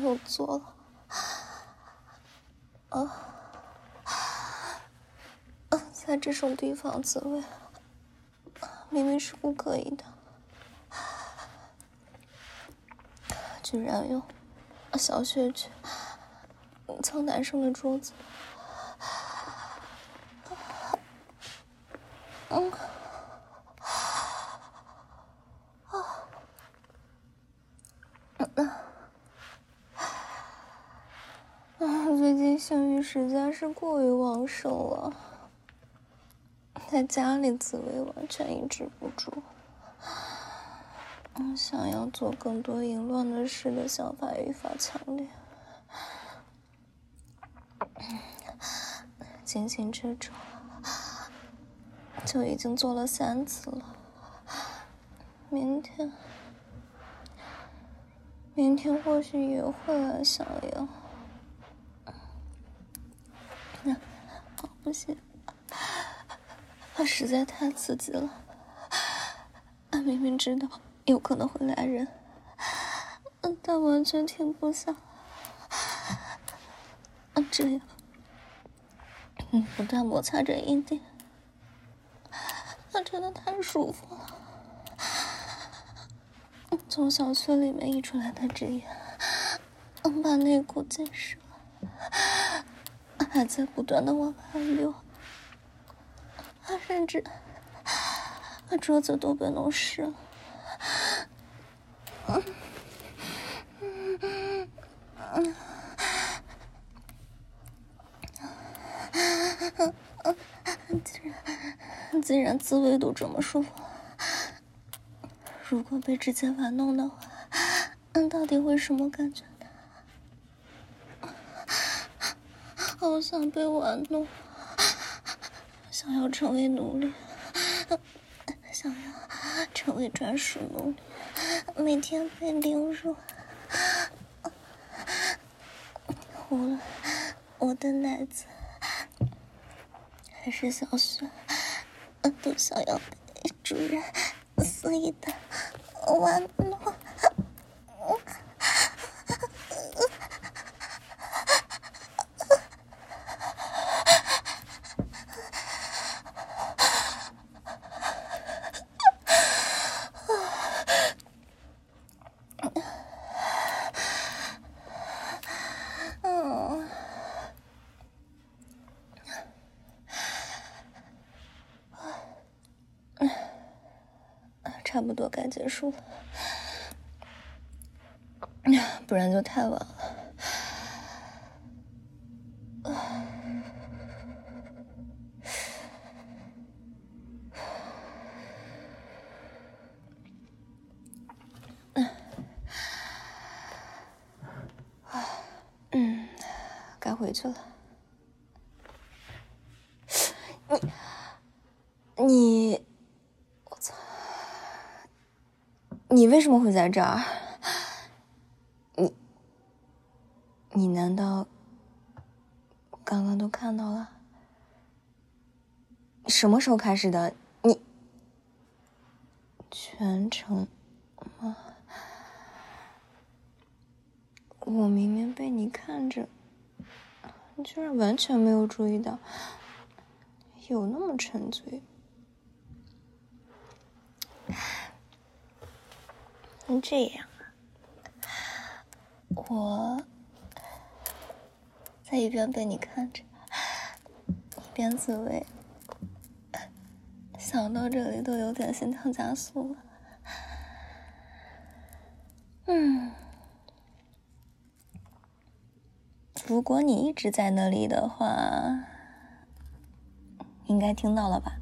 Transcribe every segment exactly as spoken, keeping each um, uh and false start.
又做了。啊啊，在这种地方自慰，明明是不可以的，居然用小穴去蹭男生的桌子。嗯。最近性欲实在是过于旺盛了，在家里自慰完全抑制不住，嗯，想要做更多淫乱的事的想法愈发强烈。仅仅这种就已经做了三次了，明天明天或许也会来想要。那、哦、不行，他实在太刺激了，他明明知道有可能会来人，但完全停不下。这样嗯，不断摩擦着阴蒂，他真的太舒服了。从小穴里面溢出来的汁液，把内裤浸湿了，还在不断的往外流，甚至桌子都被弄湿了。嗯嗯嗯既然既然自慰都这么舒服，如果被直接玩弄的话，那到底会什么感觉呢？好想被玩弄，想要成为奴隶，想要成为专属奴隶，每天被凌辱。无论我的奶子还是小穴，都想要被主人肆意的玩弄。差不多该结束了，不然就太晚了。嗯，该回去了。你，你，我操！你为什么会在这儿？你，你难道刚刚都看到了？什么时候开始的？你全程吗？我明明被你看着，居然完全没有注意到，有那么沉醉。这样啊，我在一边被你看着，一边自慰，想到这里都有点心跳加速了。嗯，如果你一直在那里的话，应该听到了吧？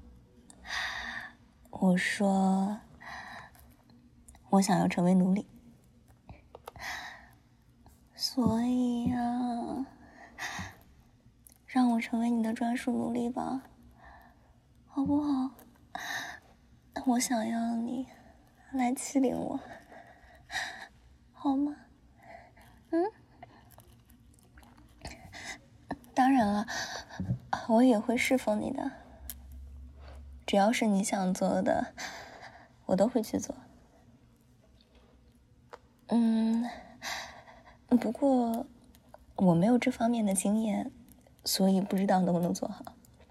我说我想要成为奴隶，所以呀、啊，让我成为你的专属奴隶吧，好不好？我想要你来欺凌我，好吗？嗯，当然了，我也会侍奉你的，只要是你想做的，我都会去做。嗯， 不过我没有这方面的经验，所以不知道能不能做好。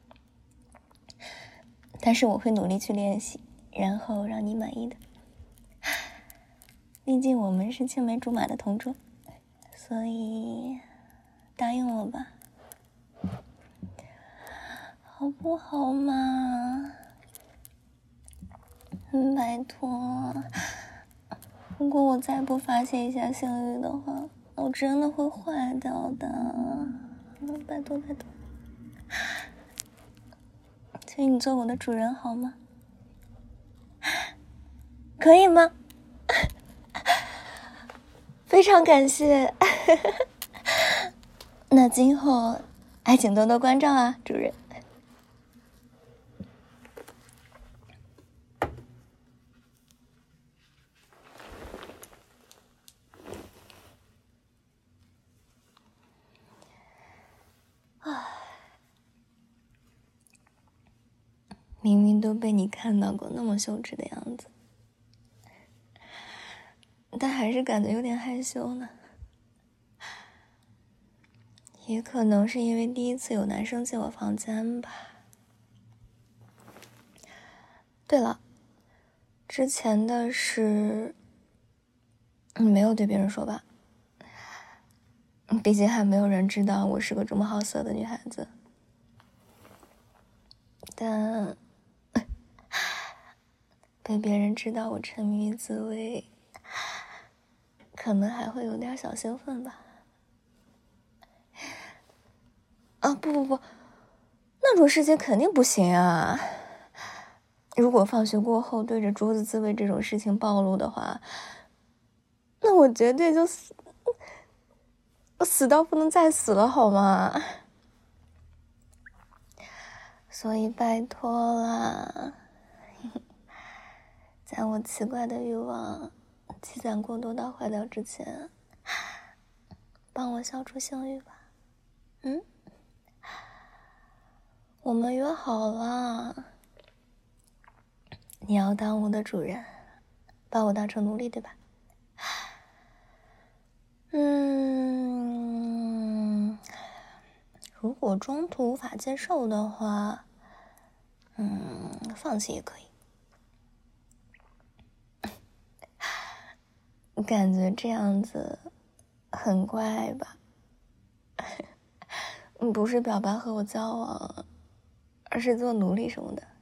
但是我会努力去练习，然后让你满意的。毕竟我们是青梅竹马的同桌，所以答应我吧，好不好嘛？嗯，拜托，如果我再不发泄一下性欲的话，我真的会坏掉的。嗯，拜托拜托，请你做我的主人好吗？可以吗？非常感谢。那今后还请多多关照啊，主人。明明都被你看到过那么羞耻的样子，但还是感觉有点害羞呢。也可能是因为第一次有男生进我房间吧。对了，之前的事你没有对别人说吧？毕竟还没有人知道我是个这么好色的女孩子。但被别人知道我沉迷于自慰，可能还会有点小兴奋吧。啊，不不不，那种事情肯定不行啊！如果放学过后对着桌子自慰这种事情暴露的话，那我绝对就死，我死到不能再死了，好吗？所以拜托啦，在我奇怪的欲望积攒过多到坏掉之前，帮我消除性欲吧。嗯，我们约好了，你要当我的主人，把我当成奴隶，对吧？嗯，如果中途无法接受的话，嗯，放弃也可以。感觉这样子很怪吧？不是表白和我交往，而是做奴隶什么的。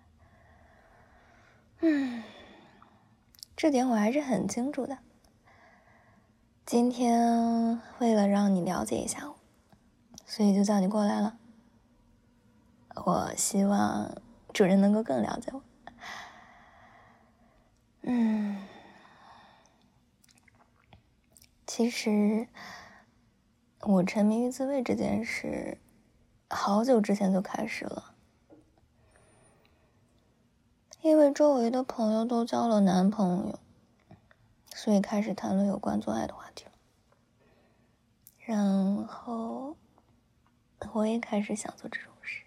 嗯，这点我还是很清楚的。今天为了让你了解一下我，所以就叫你过来了。我希望主人能够更了解我。嗯，其实我沉迷于自慰这件事好久之前就开始了，因为周围的朋友都交了男朋友，所以开始谈论有关做爱的话题了。然后我也开始想做这种事，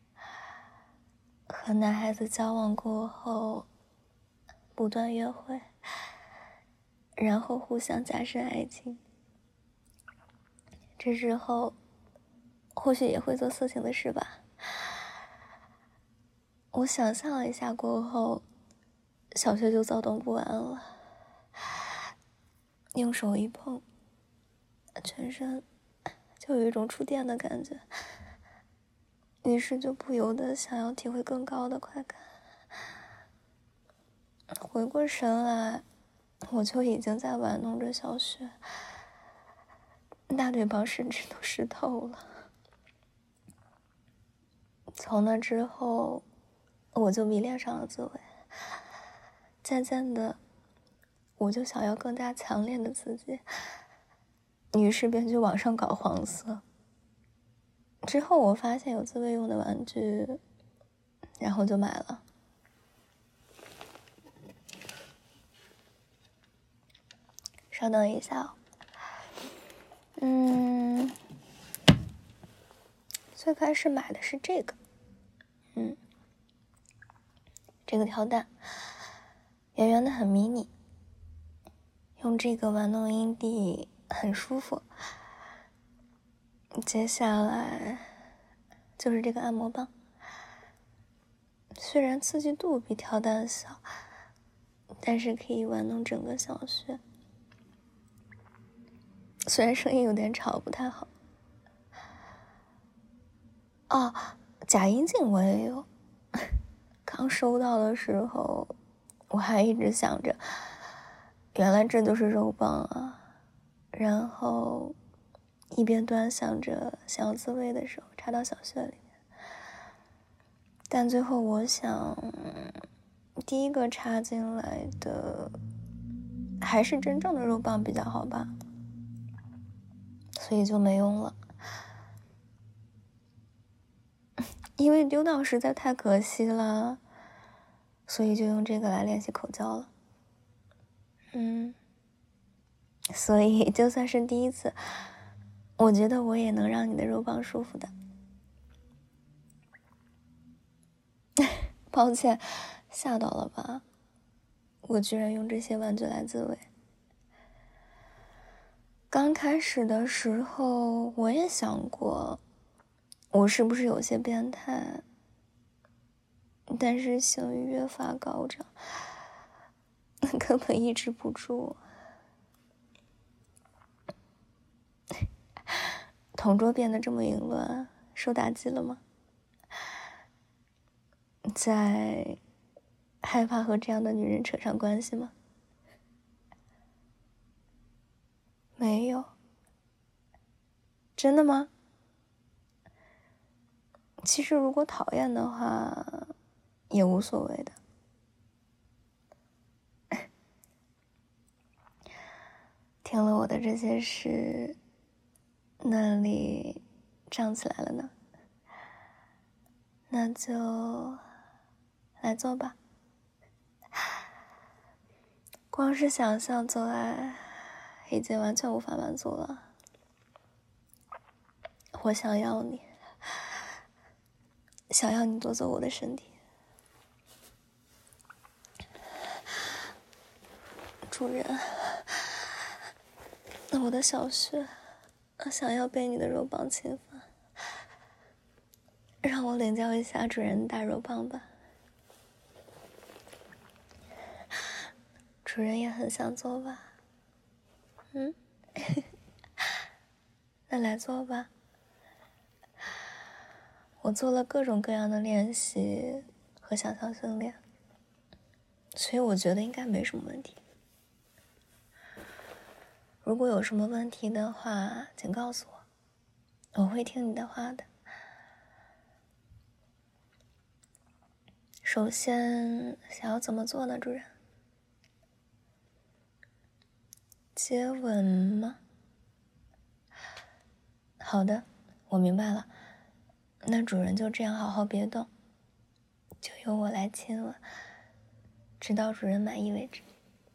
和男孩子交往过后不断约会，然后互相加深爱情，这之后或许也会做色情的事吧。我想象了一下过后，小穴就躁动不安了，用手一碰，全身就有一种触电的感觉，于是就不由得想要体会更高的快感。回过神来，我就已经在玩弄着小穴，大腿旁甚至都湿透了。从那之后，我就迷恋上了自慰，渐渐的，我就想要更加强烈的刺激，于是便去网上搞黄色。之后我发现有自慰用的玩具，然后就买了。稍等一下哦。嗯，最开始买的是这个，嗯，这个跳蛋，圆圆的很迷你，用这个玩弄阴蒂很舒服。接下来就是这个按摩棒，虽然刺激度比跳蛋小，但是可以玩弄整个小穴。虽然声音有点吵，不太好。哦，假阴茎我也有。刚收到的时候，我还一直想着，原来这就是肉棒啊。然后一边端详着想要自慰的时候插到小穴里面，但最后我想，第一个插进来的还是真正的肉棒比较好吧，所以就没用了。因为丢到实在太可惜了，所以就用这个来练习口交了。嗯，所以就算是第一次，我觉得我也能让你的肉棒舒服的。抱歉，吓到了吧？我居然用这些玩具来自慰。刚开始的时候，我也想过，我是不是有些变态？但是性欲越发高涨，根本抑制不住。同桌变得这么淫乱，受打击了吗？在害怕和这样的女人扯上关系吗？没有。真的吗？其实如果讨厌的话也无所谓的。听了我的这些事，那里胀起来了呢。那就来做吧。光是想象做爱已经完全无法满足了。我想要你，想要你夺走我的身体。主人，我的小穴想要被你的肉棒侵犯，让我领教一下主人的大肉棒吧。主人也很想做吧？嗯，那来做吧。我做了各种各样的练习和想象训练，所以我觉得应该没什么问题。如果有什么问题的话，请告诉我，我会听你的话的。首先，想要怎么做呢，主人？接吻吗？好的，我明白了。那主人就这样好好别动，就由我来亲吻，直到主人满意为止。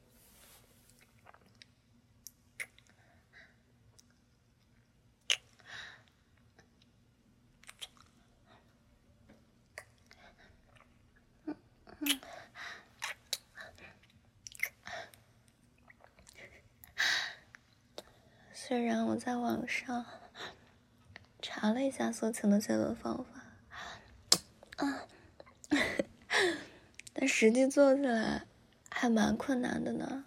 虽然我在网上查了一下色情的接吻方法，啊，但实际做起来还蛮困难的呢。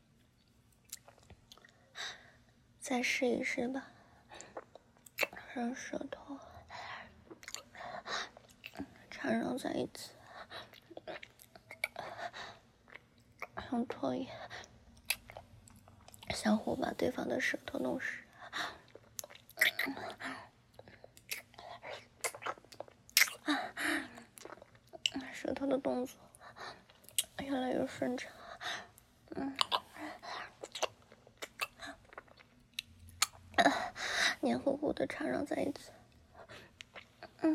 再试一试吧，让舌头缠绕在一起，用唾液相互把对方的舌头弄湿。舌头的动作越来越顺畅，嗯，黏糊糊的缠绕在一起，嗯，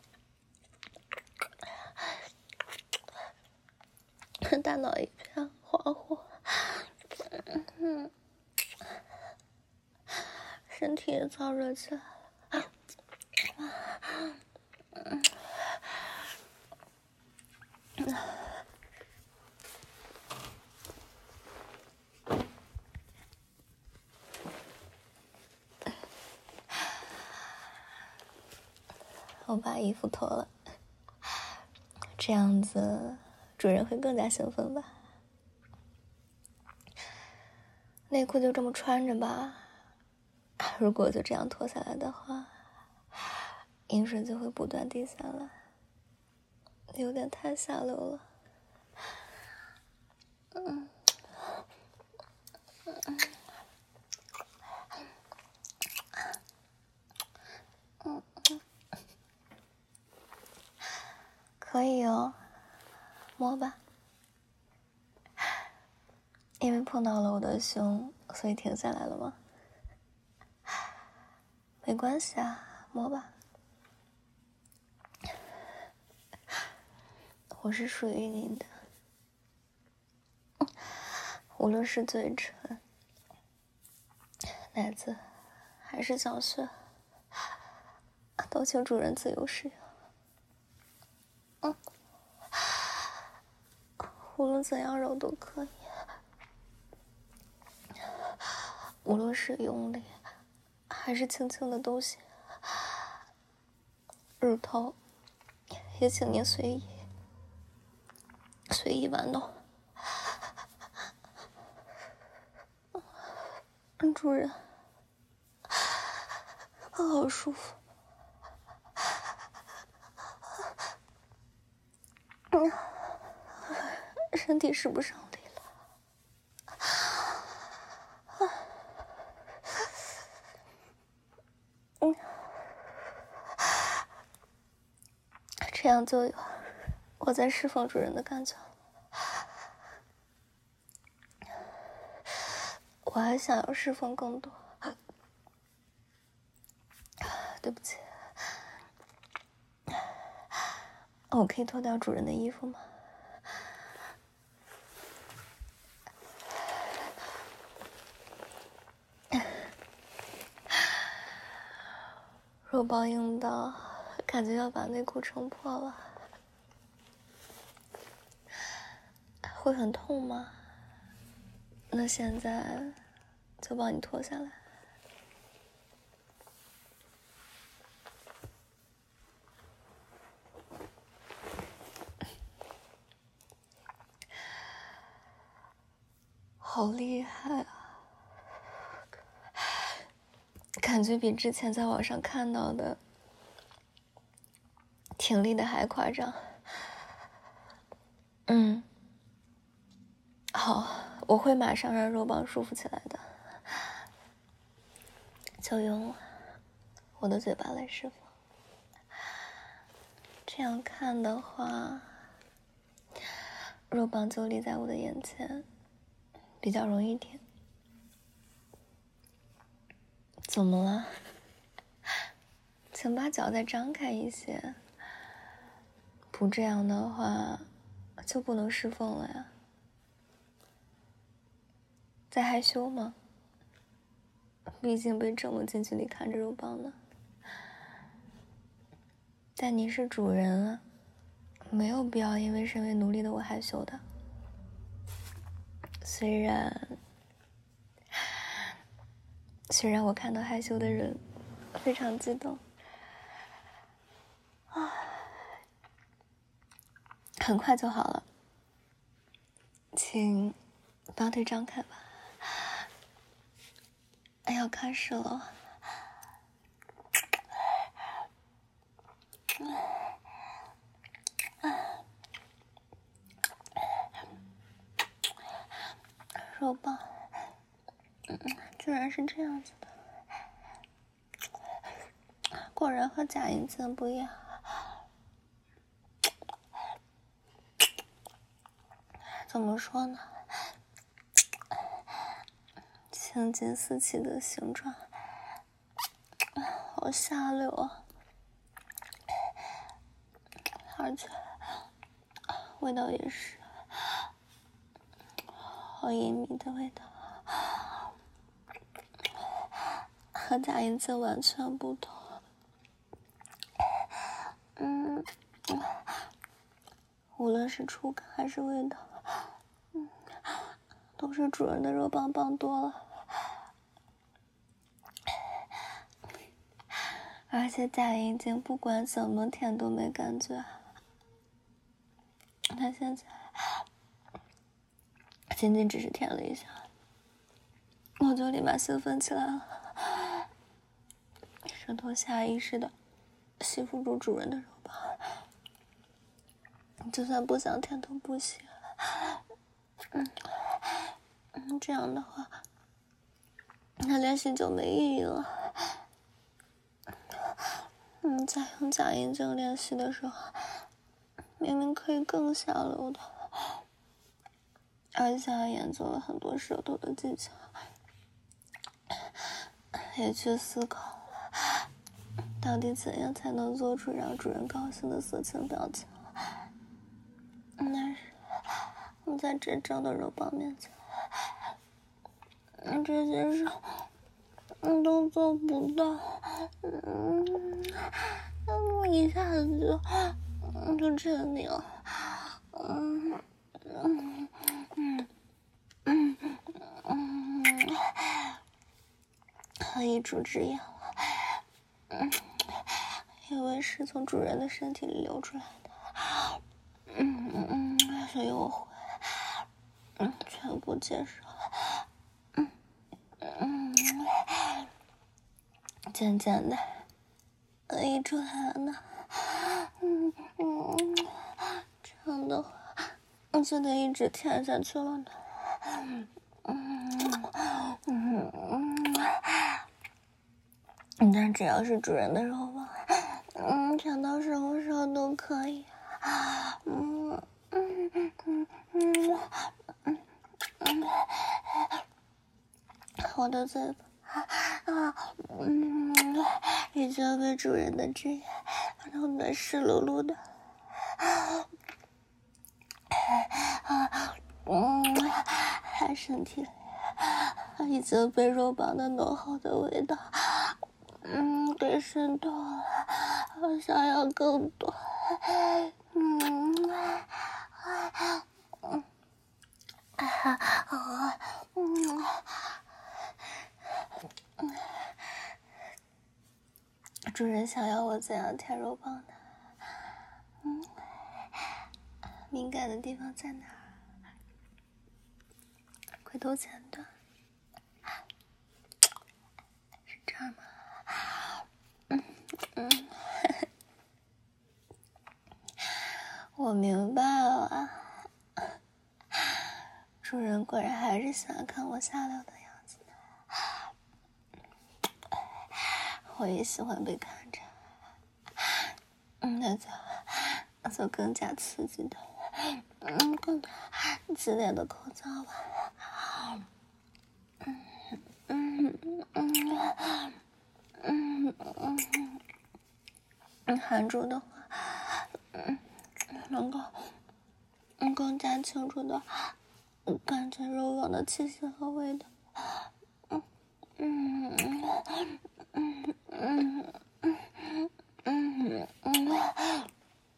大脑一片恍惚，嗯，身体也燥热起来了，嗯。 我把衣服脱了，这样子主人会更加兴奋吧。内裤就这么穿着吧，如果就这样脱下来的话，饮水就会不断滴下来，有点太下流了。嗯嗯嗯嗯，可以哦，摸吧。因为碰到了我的胸，所以停下来了吗？没关系啊，摸吧。我是属于你的，无论是嘴唇、奶子，还是小穴，都请主人自由使用。嗯，无论怎样揉都可以，无论是用力，还是轻轻的都行。乳头也请您随意随意玩弄。嗯，主人，好舒服。嗯，身体使不上力了。嗯，这样就有我在释放主人的感觉了。我还想要释放更多。对不起，我可以脱掉主人的衣服吗？肉棒硬到感觉要把内裤撑破了。会很痛吗？那现在就帮你脱下来。好厉害啊！感觉比之前在网上看到的挺力的还夸张。嗯，好，我会马上让肉棒舒服起来的。就用我的嘴巴来释放。这样看的话，肉棒就立在我的眼前，比较容易点。怎么了？请把脚再张开一些，不这样的话就不能释放了呀。在害羞吗？毕竟被这么近距离看着肉棒呢。但你是主人啊，没有必要因为身为奴隶的我害羞的。虽然虽然我看到害羞的人非常激动啊，很快就好了，请把腿张开吧。哎，要开始了。肉棒，嗯，居然是这样子的，果然和假阴茎不一样。怎么说呢？青筋四起的形状，好下流啊！而且味道也是好隐秘的味道，和假阴茎完全不同。嗯，无论是触感还是味道，嗯，都是主人的肉棒棒多了。 而且贾莹晶不管怎么舔都没感觉。他现在仅仅只是舔了一下，我就立马兴奋起来了，舌头下意识的吸附住主人的肉棒，就算不想舔都不行。嗯嗯，这样的话，那练习就没意义了。嗯，在用假阴茎练习的时候，明明可以更下流的，而且还研究了很多舌头的技巧，也去思考到底怎样才能做出让主人高兴的色情表情。但是我在真正的肉棒面前，这些事我都做不到。嗯，我一下子就就沉迷了。嗯嗯嗯嗯嗯，我一主之言了。嗯，因为是从主人的身体里流出来的。嗯嗯嗯，所以我会嗯全部接受。嗯嗯，渐渐的溢出来了呢。嗯嗯，这样的话我就得一直舔下去了呢。嗯嗯嗯，但只要是主人的肉棒，嗯，舔到什么时候都可以。嗯嗯嗯嗯嗯嗯，我的嘴巴啊，嗯，已经被主人的汁液弄得湿漉漉的。啊，嗯，还身体里已经被肉棒的浓厚的味道，嗯，给渗透了。我想要更多。嗯，嗯，啊，嗯，嗯，主人想要我怎样舔肉棒呢？嗯，敏感的地方在哪儿？龟头前端，是这儿吗？嗯嗯，我明白了。主人果然还是喜欢看我下流的样子的。我也喜欢被看着。嗯，那就那就更加刺激的，嗯，更激烈的口交吧。嗯嗯嗯嗯嗯嗯，含住的话，嗯，能够嗯更加清楚的感觉肉棒的气息和味道。嗯嗯嗯嗯嗯嗯嗯，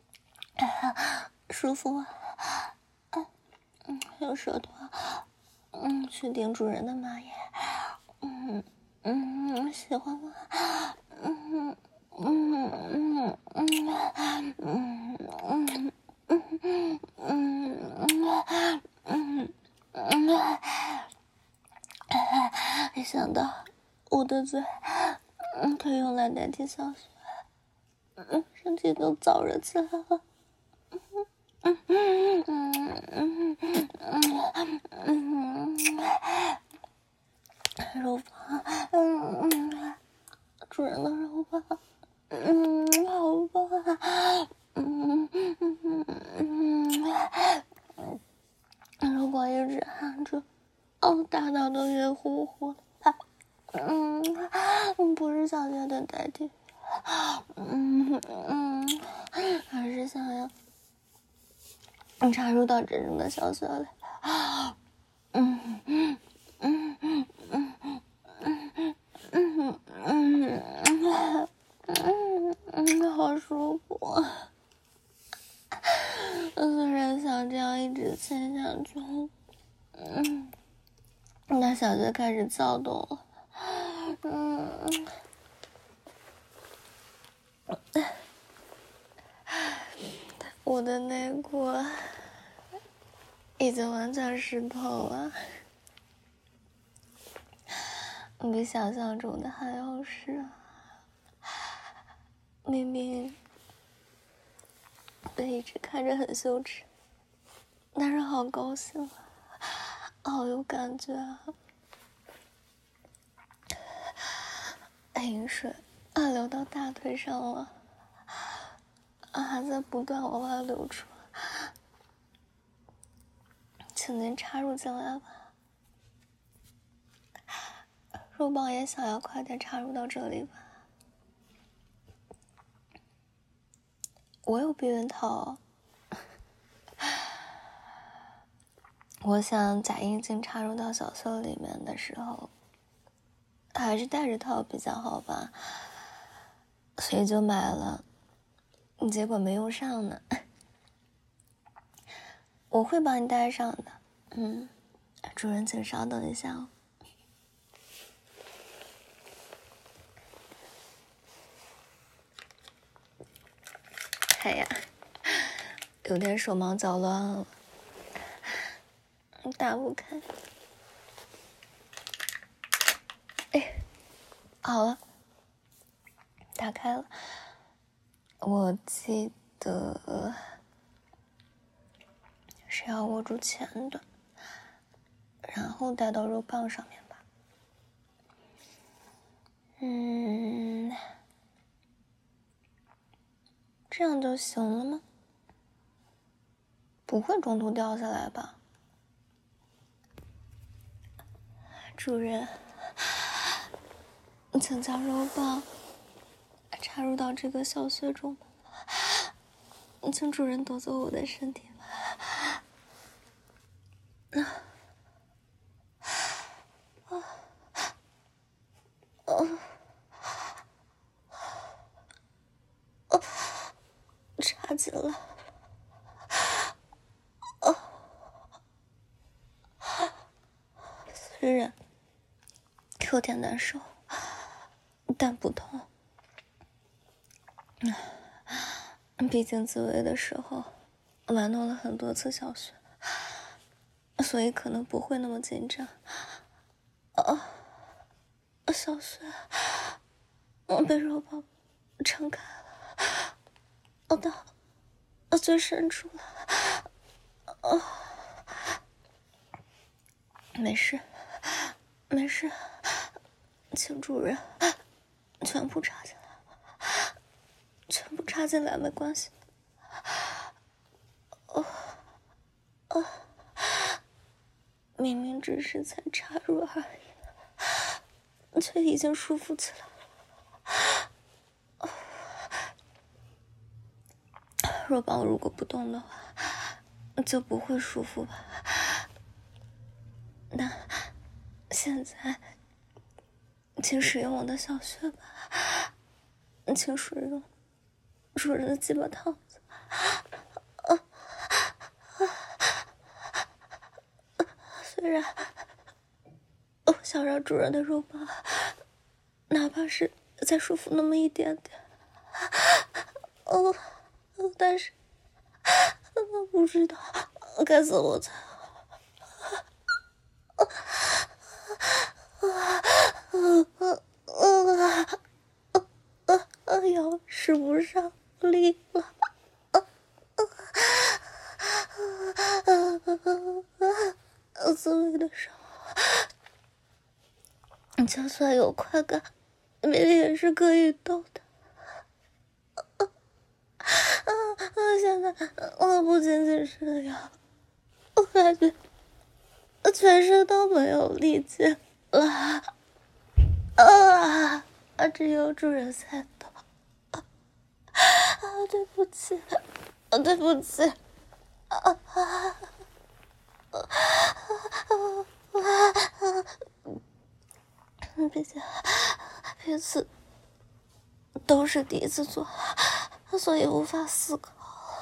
舒服啊！嗯，用舌头嗯去顶主人的马眼。嗯嗯，喜欢吗？嗯嗯嗯嗯嗯嗯嗯嗯嗯嗯，没想到我的嘴嗯可以用来代替小雪，嗯，身体都燥热起来了。嗯嗯嗯嗯嗯嗯，肉棒，嗯嗯，主人的肉棒，嗯，好棒，嗯嗯嗯嗯，如果一直含着，哦，大脑都晕乎乎的，嗯，不是小学的代替，嗯嗯，还是想要插入到真正的小学里。嗯嗯嗯嗯嗯嗯嗯嗯嗯嗯，好舒服。我虽然想这样一直亲下去，嗯，但小学开始躁动了。嗯我的内裤已经完全湿透了，比想象中的还要湿。明明被一直看着很羞耻，但是好高兴啊，好有感觉啊！饮水啊流到大腿上了，啊还在不断往外流出，请您插入进来吧。肉棒也想要快点插入到这里吧。我有避孕套，我想假阴茎插入到小穴里面的时候，还是带着套比较好吧，所以就买了，结果没用上呢。我会帮你带上的，嗯，主人请稍等一下哦。哎呀，有点手忙脚乱了，打不开。哎，好了，打开了。我记得是要握住前端，然后带到肉棒上面吧。嗯，这样就行了吗？不会中途掉下来吧？主人，请将肉棒插入到这个小穴中，请主人夺走我的身体吧。啊啊啊！啊！插进了。虽然有点难受，但不痛。毕竟自慰的时候玩弄了很多次小穴，所以可能不会那么紧张。啊，小穴被肉棒撑开了，我到最深处了。啊，没事，没事，请主人全部插进来，全部插进来没关系。哦，哦，明明只是才插入而已，却已经舒服起来了。肉棒如果不动的话，就不会舒服吧？那现在，请使用我的小穴吧，请使用主人的鸡巴套子。虽然我想让主人的肉棒，哪怕是再舒服那么一点点，哦，但是我不知道该怎么才好。哎呀，使不上力了。自慰的时候，就算有快感，明明也是可以动的。现在我不仅仅是腰，我感觉全身都没有力气了。啊！只有主人在动。啊！对不起，对不起。啊啊！毕竟彼此都是第一次做，所以无法思考。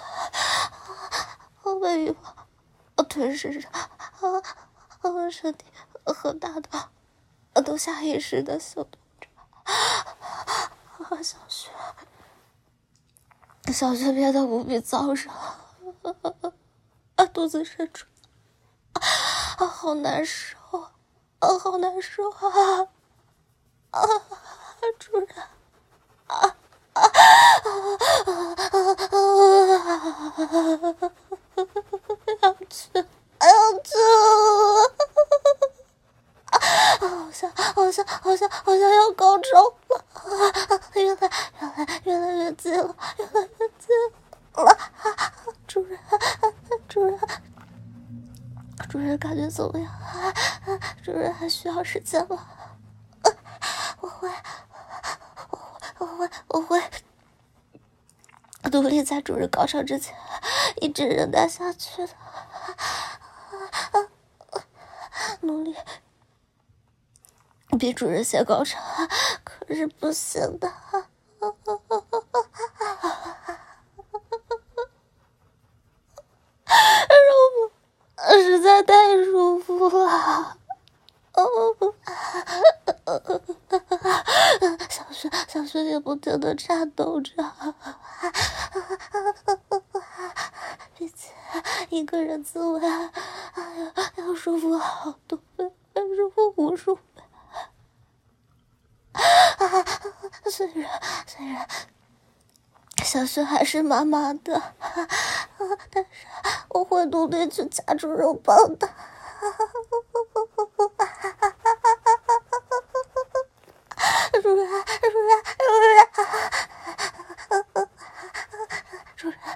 我被欲望吞噬着，我身体和大脑都下意识的行动着。小穴小穴憋得无比燥热，啊，肚子深处啊，好难受啊，好难受啊！啊，主人，啊啊啊啊！要去，要去！好像，好像，好像，好像要高潮了！越来，越来，越来越近了，越来越近了！主人，主人，主人，感觉怎么样？主人还需要时间吗？我会，我会，我会，我会努力在主人高潮之前一直忍耐下去的，努力比主人先高潮可是不行的。肉不实在太舒服了。哦，小穴小穴也不停地颤抖着，比起一个人自慰，哎呀，要舒服好多倍，舒服无数倍。虽然虽然小穴还是麻麻的，但是我会努力去夹住肉棒的。主人，主人，主人，主人，主人，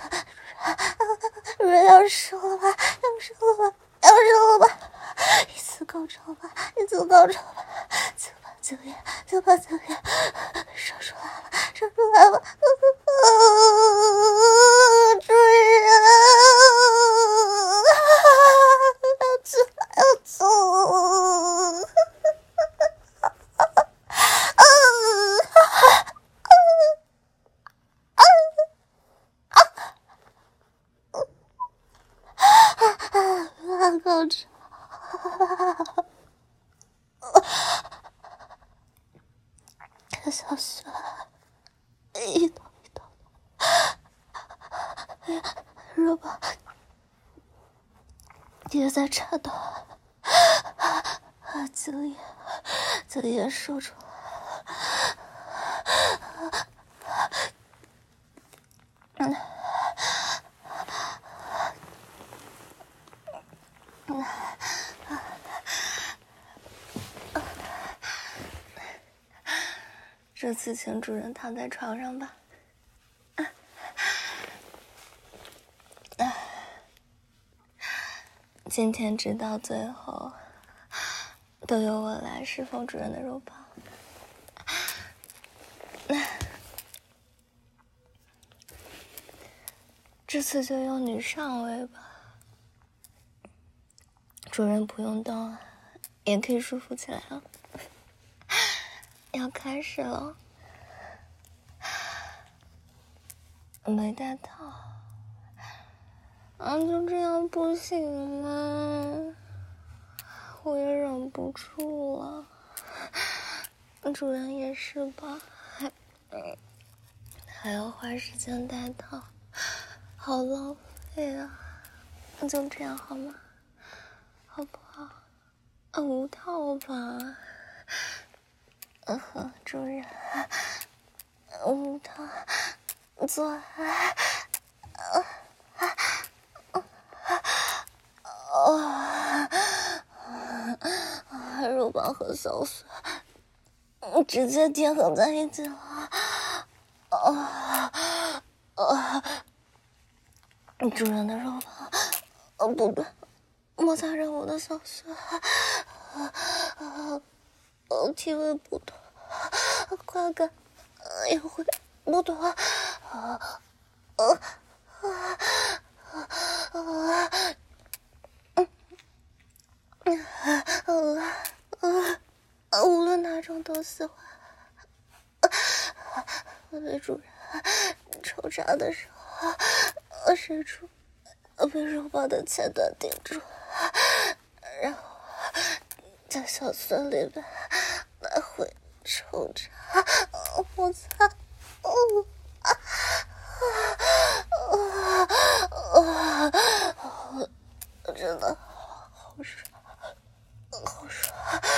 主人要射了吧，要射了吧，要射了吧！一次高潮吧，一次高潮吧，九八九眼，九八九眼，射出来了，射出来了！主人，要去，要去！高潮，小穴一抖一抖的，肉棒也在颤抖，精液精液射出来。嗯嗯这次请主人躺在床上吧。啊啊、今天直到最后，都由我来侍奉主人的肉棒。啊、这次就由你上位吧，主人不用动，也可以舒服起来了。要开始了，没带套，啊，就这样不行吗？我也忍不住了，主人也是吧？还，还要花时间带套，好浪费啊！就这样好吗？好不好？啊，无套吧。嗯哼，主人，无套做爱，啊，肉棒和小穴直接贴合在一起了，啊啊！主人的肉棒，呃，不对，摩擦着我的小穴，啊啊！呃，体位不妥，快感也会不妥，啊啊啊啊啊！嗯嗯嗯嗯，无论哪种都喜欢。我的主人抽插的时候，伸出被肉棒的前端顶住，然后在小穴里边来回抽插摩擦，哦啊真的好爽，好爽！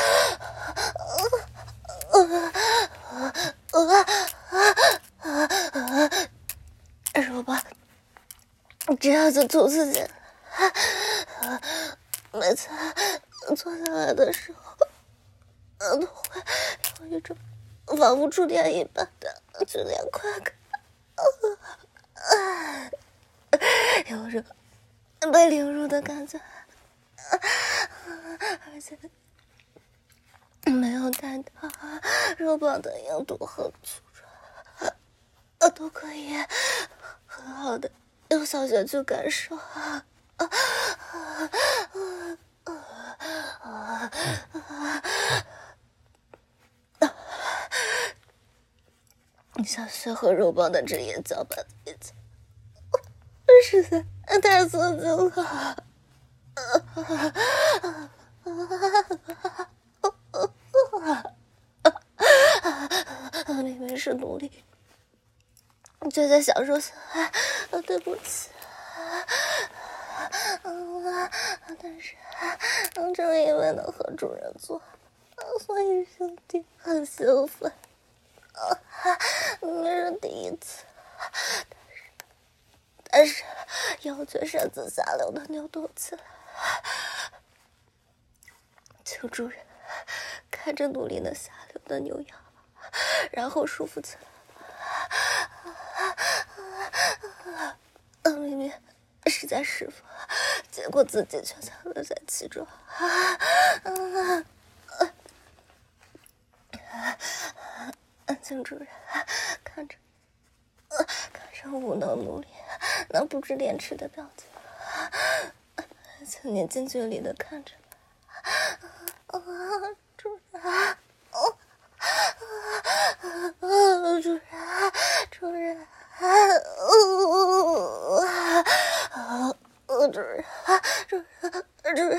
肉包这样子吐自己，每次坐下来的时候，都会有一种仿佛触电一般的剧烈快感，有种被凌辱的感觉，而且没有带到肉棒的硬度和粗壮，都可以很好的用小穴去感受。小穴和肉棒的汁液搅拌在一起，实在太刺激了。明明是努力，就在享受下来，对不起。但是正因为能和主人做，所以身体很兴奋。那是第一次，但是腰却擅自下流的扭动起来。求主人看着努力的下流的扭腰，然后舒服起来。明明是在释放，结果自己却参乐在其中。请主人看着，看着无能努力、那不知廉耻的表情，请您近距离的看着。啊，主人，哦，主人，主人，哦，主人，主人，主人，主人。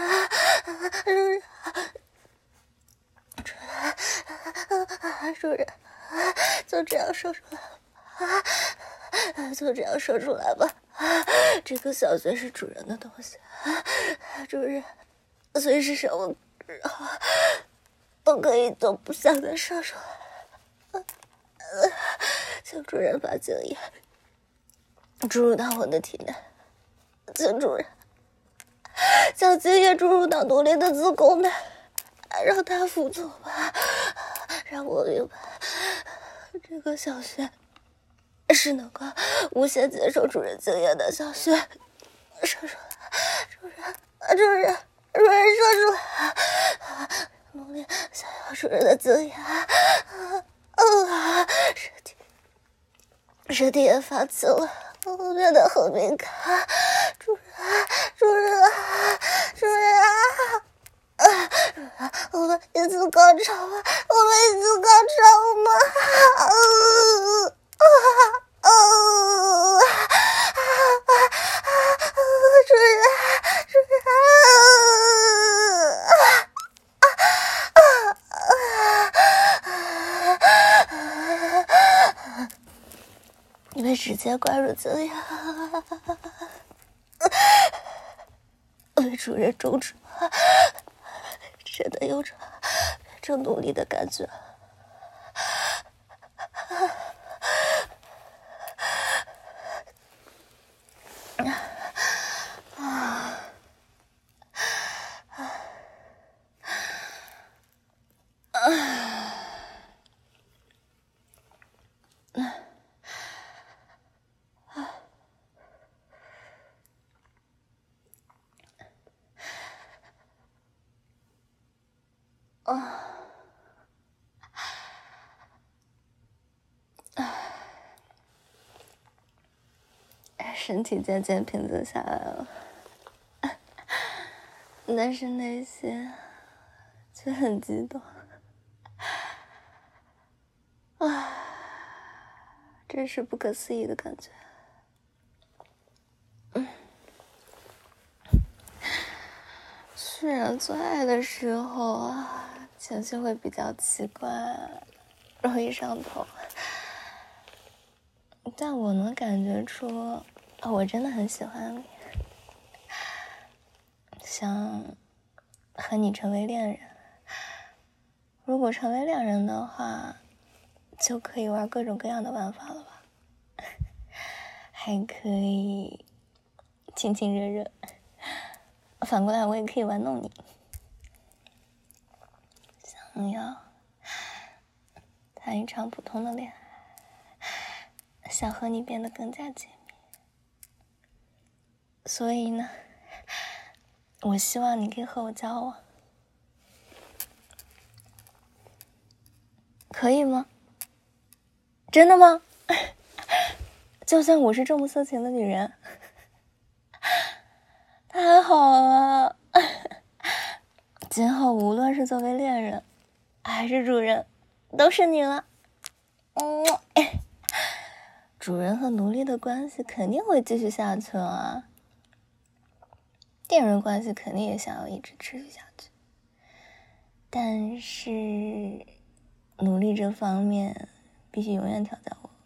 主人，就这样说出来吧，就这样说出来吧。这个小穴是主人的东西，主人随时什么都可以都不想的说出来。请主人把精液注入到我的体内，请主人将精液注入到努力的子宫内，让它辅佐吧。让我明白，这个小穴是能够无限接受主人经验的小穴。说出来，主人，主人，主人，说出来，努力想要主人的经验。啊，身体，身体也发青了，我变得很敏感。主人，主人，主人。我们一次高潮吗？我们一次高潮吗？啊啊啊！主人，主人，你们直接灌入精液，为主人种植。真的有种正努力的感觉。啊身体渐渐平静下来了，但是内心却很激动。啊，真是不可思议的感觉。嗯，虽然做爱的时候啊，情绪会比较奇怪，容易上头， 但我能感觉出，哦，我真的很喜欢你，想和你成为恋人。如果成为恋人的话，就可以玩各种各样的玩法了吧？还可以亲亲热热，反过来我也可以玩弄你。想要谈一场普通的恋爱，想和你变得更加紧密，所以呢，我希望你可以和我交往，可以吗？真的吗？就算我是这么色情的女人，太好了！今后无论是作为恋人还是主人，都是你了。嗯，主人和奴隶的关系肯定会继续下去啊，恋人关系肯定也想要一直持续下去，但是奴隶这方面必须永远挑战我。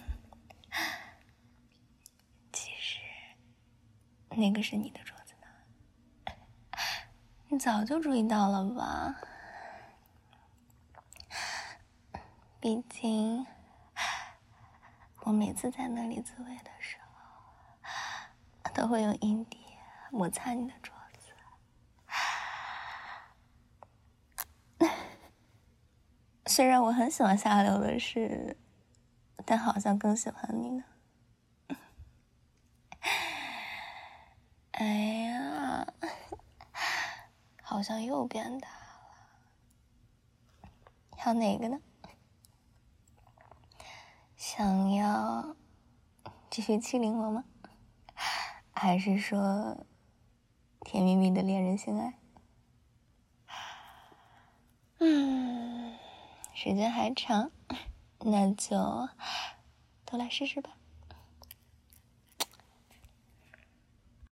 其实那个是你的桌子呢，你早就注意到了吧？毕竟我每次在那里自慰的时候，都会用阴蒂摩擦你的桌子。虽然我很喜欢下流的事，但好像更喜欢你呢。哎呀，好像又变大了。要哪个呢？想要继续欺凌我吗？还是说甜蜜蜜的恋人性爱？嗯，时间还长，那就都来试试吧。